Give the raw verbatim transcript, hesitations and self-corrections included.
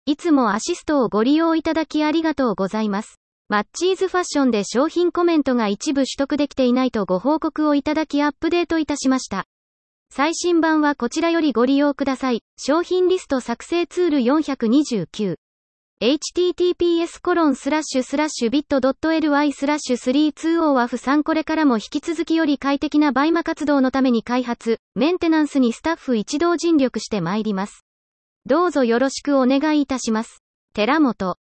いつもアシストをご利用いただきありがとうございます。マッチーズファッションで商品コメントが一部取得できていないとご報告をいただきアップデートいたしました。最新版はこちらよりご利用ください。商品リスト作成ツールよんひゃくにじゅうきゅう。エイチティーティーピーエスコロンスラッシュスラッシュビットドットエルワイスラッシュスリーツーオーワフさんこれからも引き続きより快適なバイマ活動のために開発、メンテナンスにスタッフ一同尽力してまいります。どうぞよろしくお願いいたします。寺本